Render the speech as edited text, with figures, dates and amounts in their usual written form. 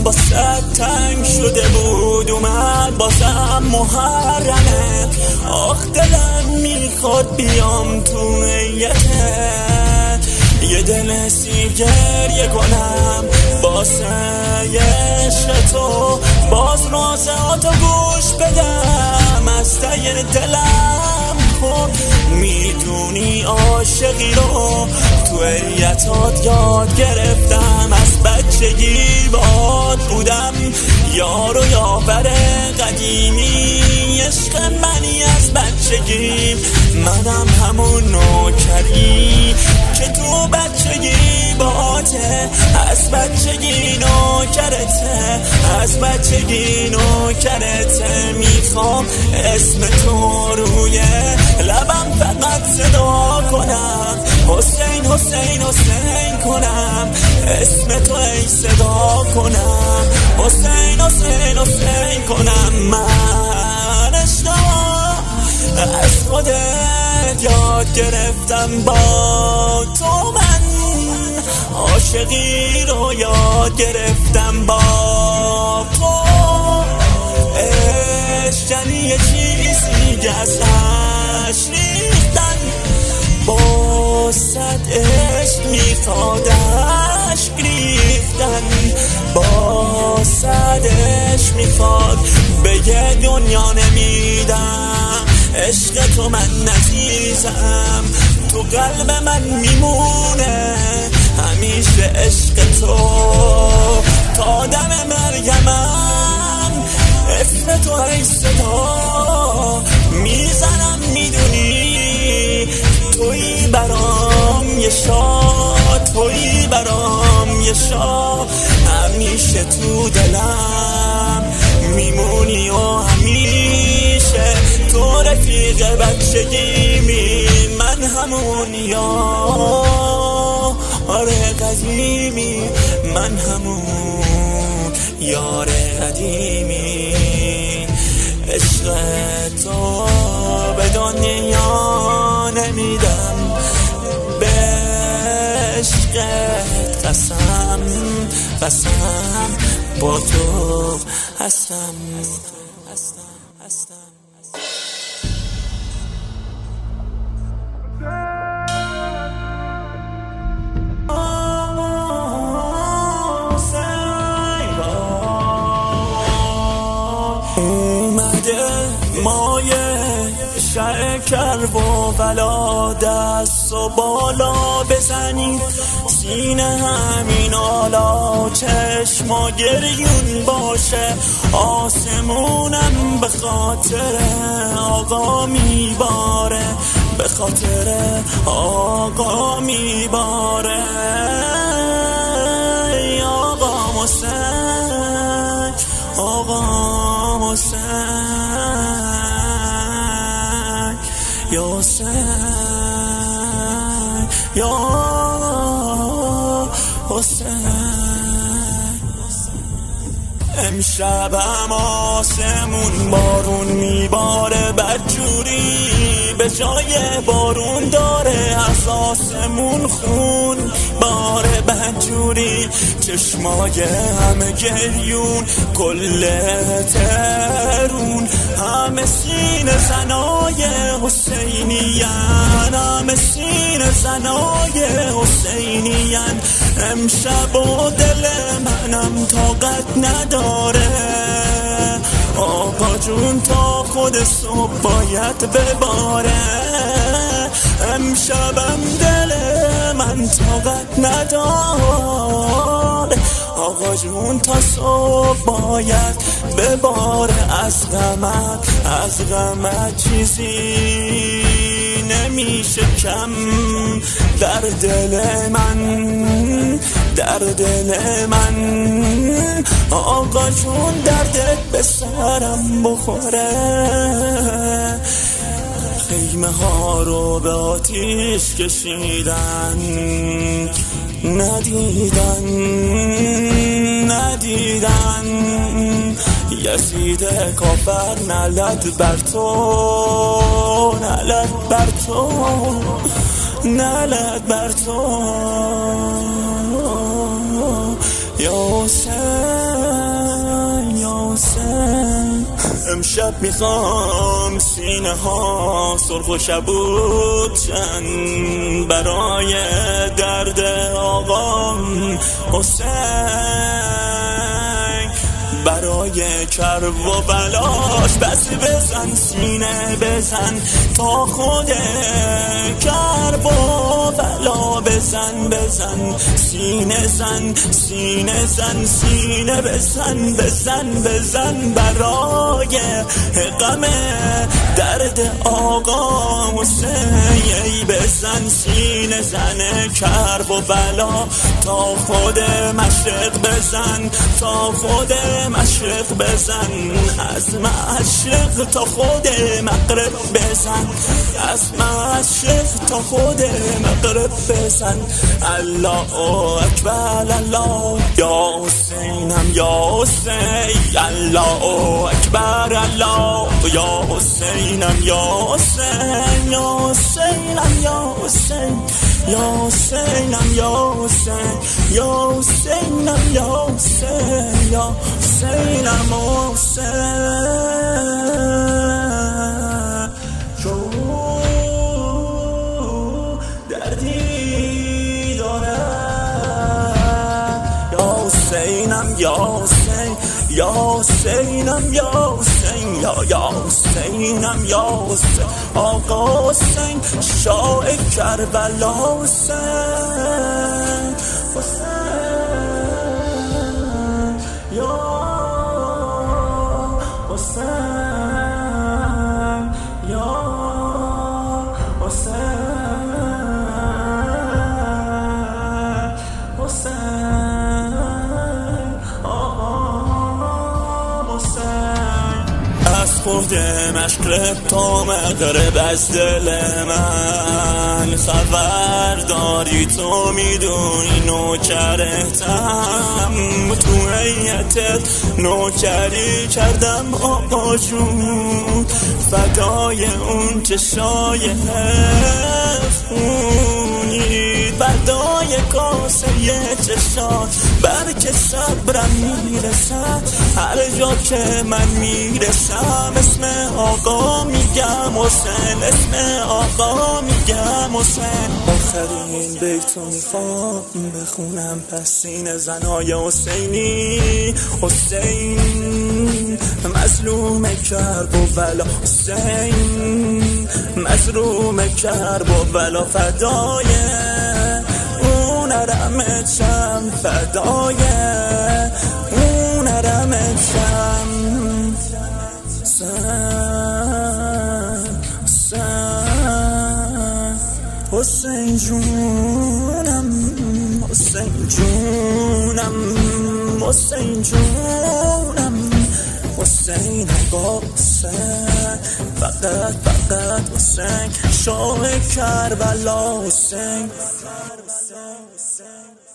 با تنگ شده بود اومد بازم محرمه. آخ دلم میخواد بیام تو هیئتت، یه دل سیر گریه کنم واسه عشق تو، باز رازهاتو گوش بدم از ته دلم. خب میدونی عاشقی رو تو هیئتات یاد گرفتم، از بچگی باهات بودم یار و یاور قدیمی، عشق منی از بچگی، منم همون نوکری که تو بچگی باته، از بچگی نوکرته، از بچگی نوکرته. میخوام اسم تو روی لبم فقط صدا کنم، حسین حسین حسین کنم، اسم تو ای صدا کنم، حسین حسین حسین کنم. من اشتباه از خودت یاد گرفتم با تو، من عاشقی رو یاد گرفتم با تو. عشق یعنی یه چیزی که ازش ریختن، با صد عشق میخواد عشق ریختن، با صد عشق میخواد بگه دنیا نمیدم، عشق تو من نتیزم، تو قلب من میمونه همیشه عشق تو، تا دم مرگمم اسم تو ای صدا میزنم، میدونی تویی برام یه شاه، تویی برام یه شاه، همیشه تو دلم میمونی و همیشه تو رفیق بچگیمی، من همون یار قدیمی، من همون یار قدیمی. عشق تو به دنیا نمیدم، به عشقت قسم قسم با تو هستم. مایه شکر و ولا دست و بالا بزنید سینه همین حالا، چشم و گریون باشه آسمونم به خاطر آقا میباره، به خاطر آقا میباره. آقا حسین، آقا حسین، یا حسین، یا حسین. امشبم آسمون بارون میباره بدجوری، به جای بارون داره از آسمون خون باره بدجوری، چشمای همه گریون کل ترون، همه سینه زنای حسینیان، همه سینه زنای حسینیان. امشب و دل منم طاقت نداره، آقا جون تا خود صبح باید بباره، امشبم دل من طاقت نداره، آقا جون تا صبح باید بباره. از غمت چیزی نمیشه کم در دل من، در دل من. آقا جون دردت به سرم بخوره، خیمه ها رو به آتیش کشیدن، ندیدن یزید کافر نلد بر تو، نلد بر تو، نلد بر تو. یا حسین امشب میخوام سینه ها سرخ و شبودشن برای درد آقام حسین، برای کرب و بلاش بس بزن سینه بزن تا خود کرب و بلا بزن بزن سینه زن سینه زن سینه بزن بزن بزن برای غم درد آقا حسین بزن سینه زن کرب و بلا تا خود مشرق بزن تا خود مشرق بزن از مشرق تا خود مغرب بزن از مشرق تا خود مغرب بزن الله اکبر الله یا حسینم یا حسین الله اکبر الله یا حسینم یا حسین یا حسینم یا حسین یا حسینم یا حسین یا حسینم یا حسین یا حسینم حسین چو دردی دارم یا حسینم یا حسین یا حسینم یا حسین یا حسینم یا حسین آقا حسین شاه کربلا حسین حسین یا حسین یا حسین حسین از خود مشرق تا مغرب از دل من خبر داری تو میدونی نوکرتم تو هیئتت نوکری کردم آقا جون فدای اون چشای خونی فدای کاسه چشات بلکه صبرم میرسد هر جا که من میرسم اسم آقا میگم حسین اسم آقا میگم حسین آخرین بیتو میخوام بخونم پس سینه زنای حسینی حسین مظلوم کرب و بلا حسین مظلوم کرب و بلا فدای اون رمتشم فدای اون رمتشم حسین جونم حسین جونم حسین جونم حسین آقا حسین فقط حسین شاه کربلا حسین